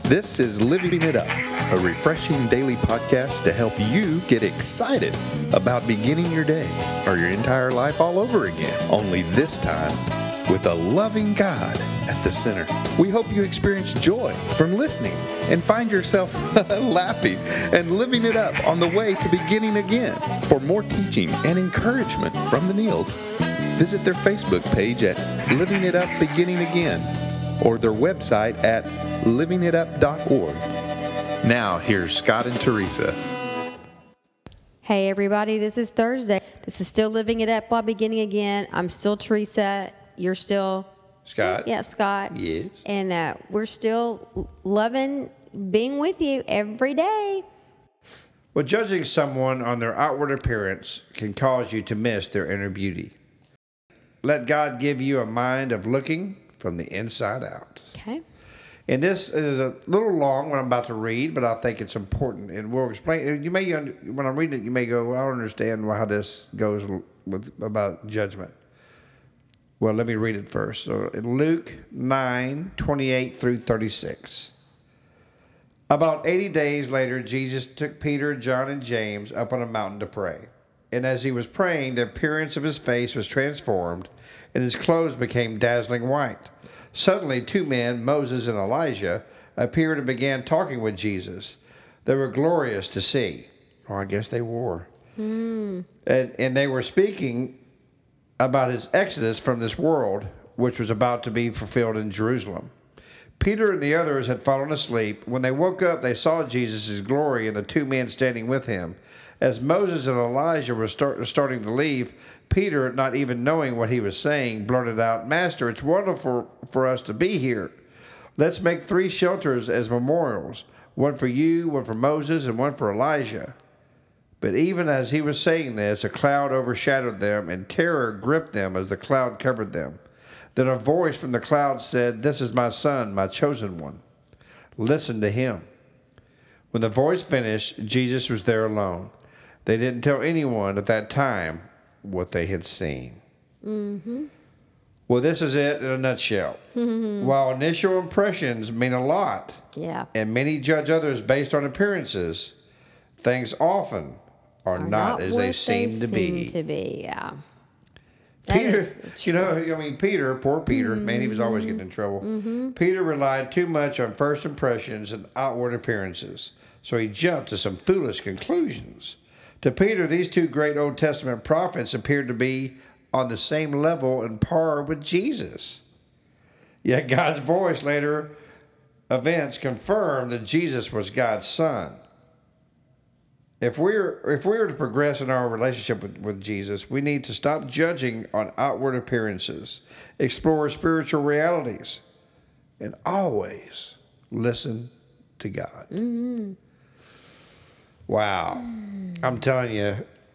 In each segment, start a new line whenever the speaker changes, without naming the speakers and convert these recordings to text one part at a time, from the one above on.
This is Living It Up, a refreshing daily podcast to help you get excited about beginning your day or your entire life all over again. Only this time with a loving God at the center. We hope you experience joy from listening and find yourself laughing and living it up on the way to beginning again. For more teaching and encouragement from the Neals, visit their Facebook page at Living It Up Beginning Again or their website at livingitup.org. Now, here's Scott and Teresa.
Hey everybody, this is Thursday. This is still Living It Up while beginning again. I'm still Teresa. You're still
Scott?
Yeah, Scott.
Yes.
And we're still loving being with you every day.
Well, judging someone on their outward appearance can cause you to miss their inner beauty. Let God give you a mind of looking from the inside out.
Okay.
And this is a little long, what I'm about to read, but I think it's important. And we'll explain. You may, when I'm reading it, you may go, I don't understand how this goes about judgment. Well, let me read it first. So Luke 9:28 through 36. About 80 days later, Jesus took Peter, John, and James up on a mountain to pray. And as he was praying, the appearance of his face was transformed, and his clothes became dazzling white. Suddenly, two men, Moses and Elijah, appeared and began talking with Jesus. They were glorious to see. Well, I guess they were. And they were speaking about his exodus from this world, which was about to be fulfilled in Jerusalem. Peter and the others had fallen asleep. When they woke up, they saw Jesus' glory and the two men standing with him. As Moses and Elijah were starting to leave, Peter, not even knowing what he was saying, blurted out, "Master, it's wonderful for us to be here. Let's make 3 shelters as memorials, one for you, one for Moses, and one for Elijah." But even as he was saying this, a cloud overshadowed them, and terror gripped them as the cloud covered them. Then a voice from the cloud said, "This is my son, my chosen one. Listen to him." When the voice finished, Jesus was there alone. They didn't tell anyone at that time what they had seen. Well, this is it in a nutshell. While initial impressions mean a lot,
Yeah.
and many judge others based on appearances, things often are not as they seem to be.
Yeah.
Peter, Peter, poor Peter, man, he was always getting in trouble. Peter relied too much on first impressions and outward appearances, so he jumped to some foolish conclusions. To Peter, these two great Old Testament prophets appeared to be on the same level and par with Jesus. Yet God's voice later events confirmed that Jesus was God's son. If we're to progress in our relationship with Jesus, we need to stop judging on outward appearances, explore spiritual realities, and always listen to God. Wow. I'm telling you,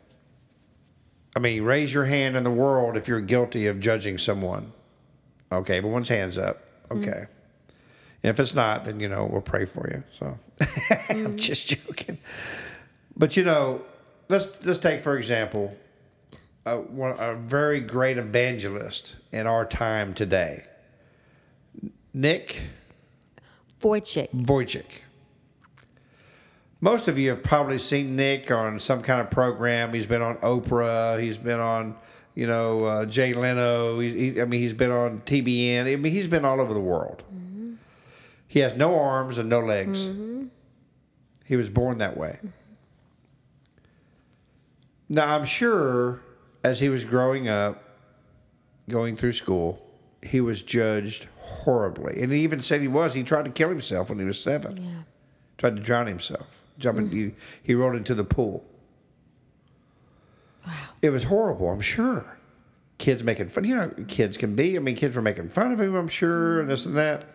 raise your hand in the world if you're guilty of judging someone. Okay, everyone's hands up. Okay. And if it's not, then, we'll pray for you. So I'm just joking. But, let's take, for example, a very great evangelist in our time today. Nick Vujicic. Most of you have probably seen Nick on some kind of program. He's been on Oprah. He's been on, Jay Leno. He's been on TBN. He's been all over the world. He has no arms and no legs. He was born that way. Now, I'm sure as he was growing up, going through school, he was judged horribly. And he even said he tried to kill himself when he was 7.
Yeah.
Tried to drown himself. He rolled into the pool.
Wow.
It was horrible, I'm sure. Kids making fun. Kids can be. Kids were making fun of him, I'm sure, and this and that.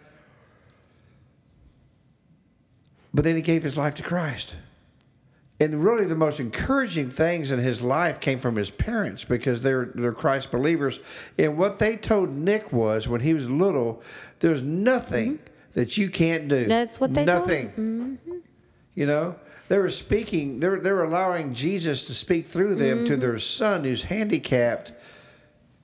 But then he gave his life to Christ. And really the most encouraging things in his life came from his parents because they're Christ believers. And what they told Nick was when he was little, there's nothing that you can't do.
That's what they
Nothing.
told.
They were speaking, they were allowing Jesus to speak through them to their son who's handicapped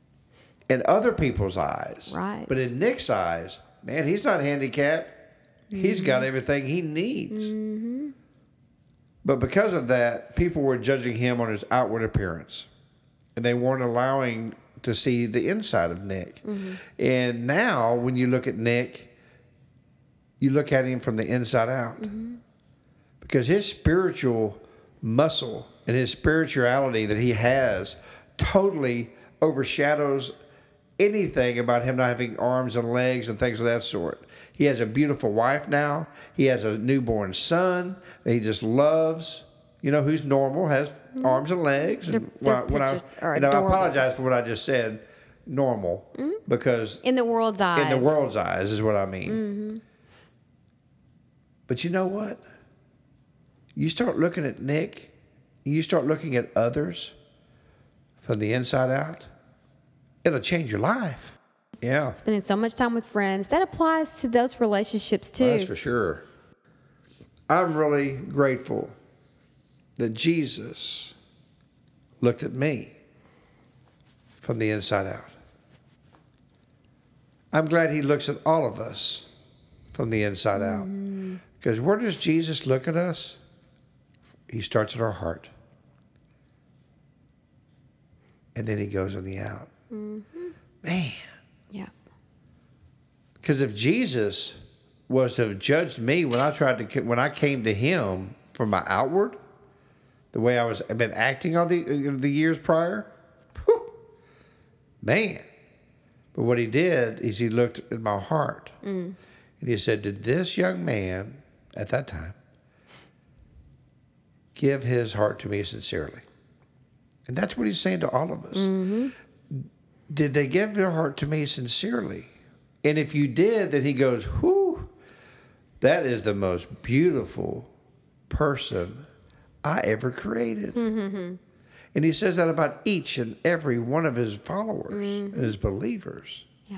in other people's eyes.
Right.
But in Nick's eyes, man, he's not handicapped. He's got everything he needs. But because of that, people were judging him on his outward appearance. And they weren't allowing to see the inside of Nick. And now, when you look at Nick, you look at him from the inside out. Because his spiritual muscle and his spirituality that he has totally overshadows anything about him not having arms and legs and things of that sort. He has a beautiful wife now. He has a newborn son that he just loves. You know, who's normal, has arms and legs. And
Their pictures are
I
adorable.
apologize for what I just said, normal, because
In the world's eyes.
in the world's eyes is what I mean. But you know what? You start looking at Nick, you start looking at others from the inside out, it'll change your life. Yeah.
Spending so much time with friends. That applies to those relationships too.
That's for sure. I'm really grateful that Jesus looked at me from the inside out. I'm glad he looks at all of us from the inside out. Because where does Jesus look at us? He starts at our heart. And then he goes on the out. Man.
Yeah.
Because if Jesus was to have judged me when I came to him for my outward, the way I've been acting all the years prior, whew, man. But what he did is he looked at my heart and he said, did this young man at that time give his heart to me sincerely? And that's what he's saying to all of us. Did they give their heart to me sincerely? And if you did, then he goes, whew, that is the most beautiful person I ever created. And he says that about each and every one of his followers and his believers.
Yeah.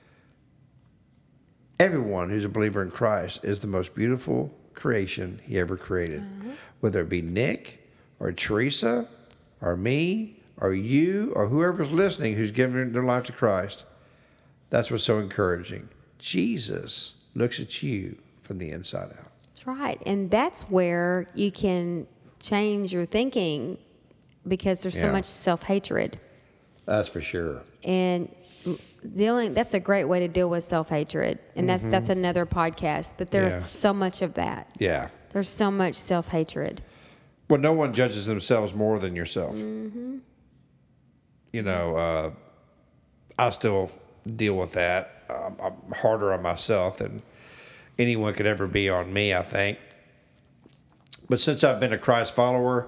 Everyone who's a believer in Christ is the most beautiful creation he ever created. Whether it be Nick or Teresa or me or you or whoever's listening who's given their life to Christ, that's what's so encouraging. Jesus looks at you from the inside out.
That's right. And that's where you can change your thinking because there's so
Yeah.
much self-hatred.
That's for sure.
And that's a great way to deal with self-hatred. And that's another podcast. But there's
Yeah.
so much of that.
Yeah.
There's so much self-hatred.
Well, no one judges themselves more than yourself. You know, I still deal with that. I'm harder on myself than anyone could ever be on me, I think. But since I've been a Christ follower,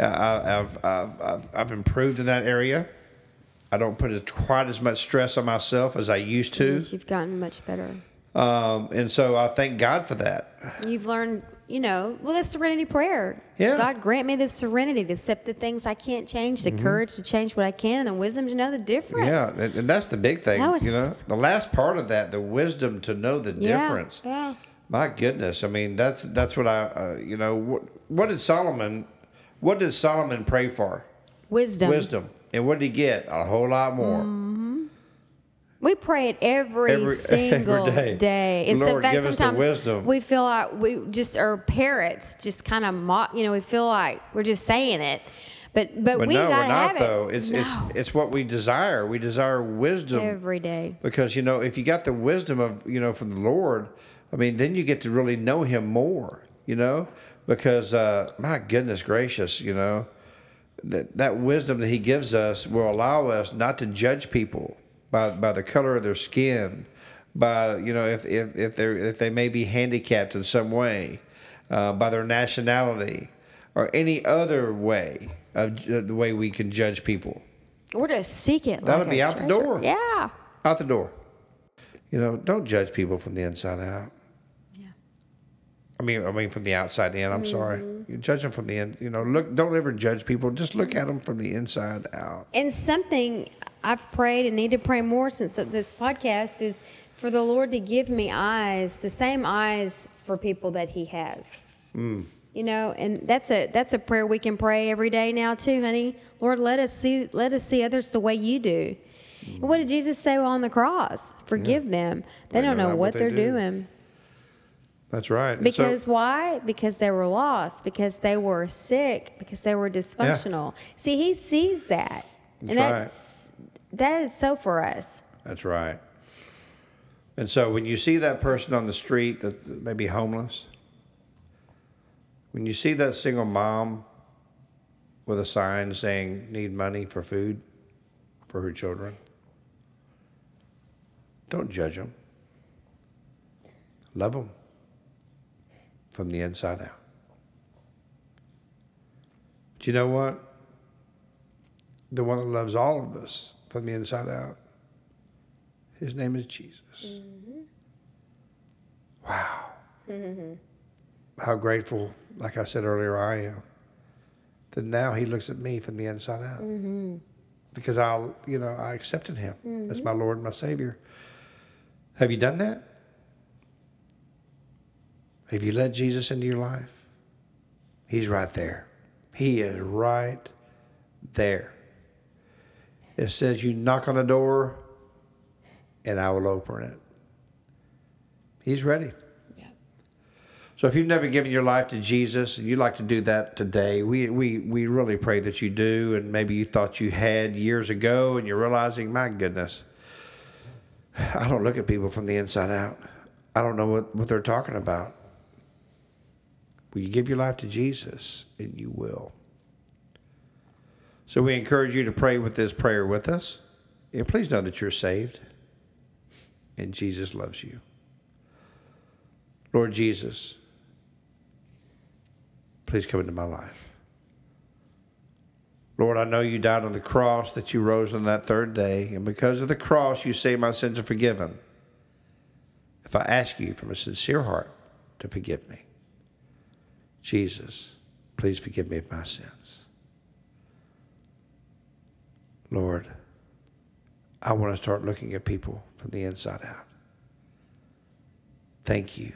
I've improved in that area. I don't put quite as much stress on myself as I used to.
Yes, you've gotten much better.
And so I thank God for that.
You've learned, the serenity prayer.
Yeah.
God grant me the serenity to accept the things I can't change, the courage to change what I can, and the wisdom to know the difference.
Yeah, and that's the big thing,
That would-
The last part of that, the wisdom to know the difference.
Yeah.
My goodness, I mean that's what what did Solomon pray for?
Wisdom.
Wisdom. And what did he get? A whole lot more.
We pray it every single
every day.
And
Lord,
in fact,
give us the
sometimes
wisdom.
we feel like we just are parrots, just kind of mock. We feel like we're just saying it, but
But
we
no,
gotta
we're not
have
though.
it.
It's what we desire. We desire wisdom
Every day.
because if you got the wisdom of from the Lord, I mean, then you get to really know Him more. Because my goodness gracious, that wisdom that He gives us will allow us not to judge people by the color of their skin, by if they may be handicapped in some way, by their nationality, or any other way of the way we can judge people.
We're to seek it.
That'll
like
be
a
out the
treasure.
door.
Yeah.
Out the door. Don't judge people from the inside out.
Yeah.
I mean from the outside in. I'm sorry. You judge them from the in. Look. Don't ever judge people. Just look at them from the inside out.
And something I've prayed and need to pray more since this podcast is for the Lord to give me eyes, the same eyes for people that He has. And that's a prayer we can pray every day now too, honey. Lord, let us see others the way You do. And what did Jesus say on the cross? Forgive them. They don't know what they're doing.
That's right. And
Because why? Because they were lost, because they were sick, because they were dysfunctional. See, he sees that. That is so for us.
That's right. And so when you see that person on the street that may be homeless, when you see that single mom with a sign saying need money for food for her children, don't judge them. Love them from the inside out. But you know what? The one that loves all of us from the inside out, his name is Jesus. Mm-hmm. Wow. Mm-hmm. How grateful, like I said earlier, I am that now he looks at me from the inside out. Mm-hmm. Because I accepted him as my Lord and my Savior. Have you done that? Have you let Jesus into your life? He's right there. He is right there. It says you knock on the door and I will open it. He's ready. Yeah. So if you've never given your life to Jesus and you'd like to do that today, we really pray that you do. And maybe you thought you had years ago and you're realizing, my goodness, I don't look at people from the inside out. I don't know what they're talking about. Will you give your life to Jesus? And you will. So we encourage you to pray with this prayer with us. And please know that you're saved. And Jesus loves you. Lord Jesus, please come into my life. Lord, I know you died on the cross, that you rose on that third day. And because of the cross, you say my sins are forgiven. If I ask you from a sincere heart to forgive me. Jesus, please forgive me of my sins. Lord, I want to start looking at people from the inside out. Thank you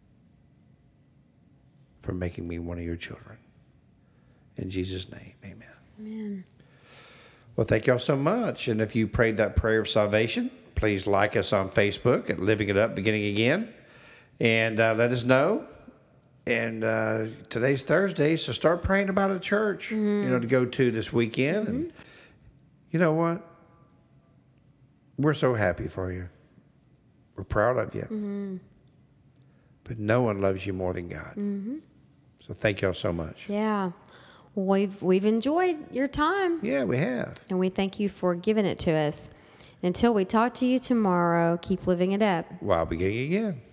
for making me one of your children. In Jesus' name, amen.
Amen.
Well, thank y'all so much. And if you prayed that prayer of salvation, please like us on Facebook at Living It Up Beginning Again. And let us know. And today's Thursday, so start praying about a church, to go to this weekend. Mm-hmm. And you know what? We're so happy for you. We're proud of you. Mm-hmm. But no one loves you more than God. Mm-hmm. So thank y'all so much.
Yeah. Well, we've enjoyed your time.
Yeah, we have.
And we thank you for giving it to us. Until we talk to you tomorrow, keep living it up.
While beginning again.